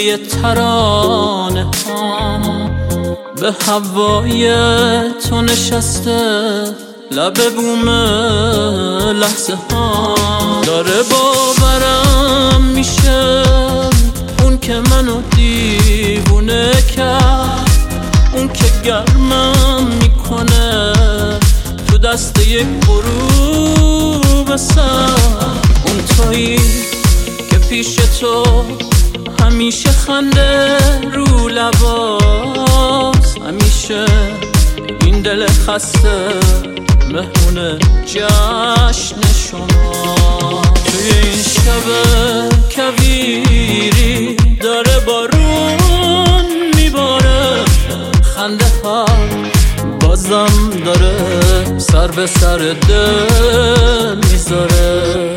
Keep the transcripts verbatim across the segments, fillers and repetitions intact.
خنده ترانه ها به هوای تو نشسته، لب بوم لحظه ها. داره باورم میشه اون که منو دیوونه کرد، اون که گرمم میکنه تو دست یک غروب سر. اون تویی که پیش تو همیشه خنده رو لباس، همیشه این دل خسته مهمون جشن شما. توی این شب کویری داره بارون میباره، خنده ها بازم داره سر به سر دل میذاره.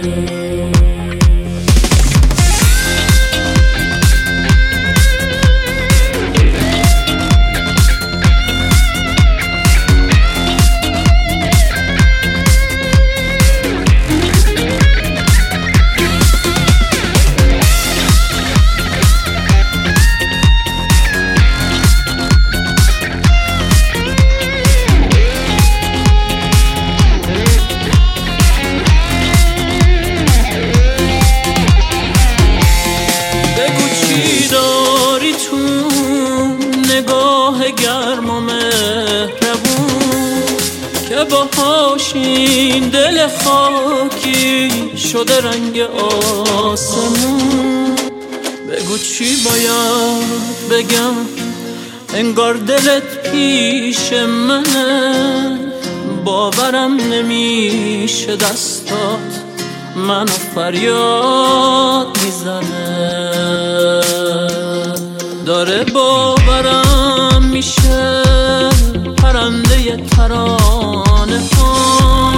نگاه گرم و مهربون که باهاش این دل خاکی شده رنگ آسمون. بگو چی باید بگم، انگار دلت پیش منه، باورم نمیشه دستات منو فریاد میزنه. داره باورم میشه پرنده ترانه ها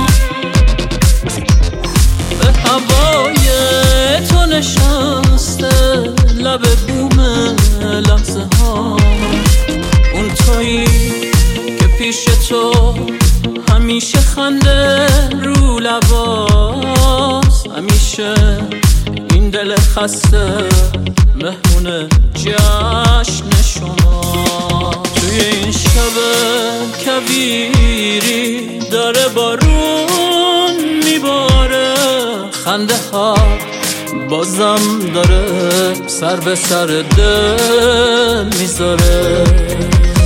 به هوای تو نشسته، لب بوم لحظه ها. اون تویی که پیش تو همیشه خنده رو لباس، همیشه این دل خسته مهمون جشن شما. توی این شب کویری داره بارون میباره، خنده ها بازم داره سر به سر دل میذاره.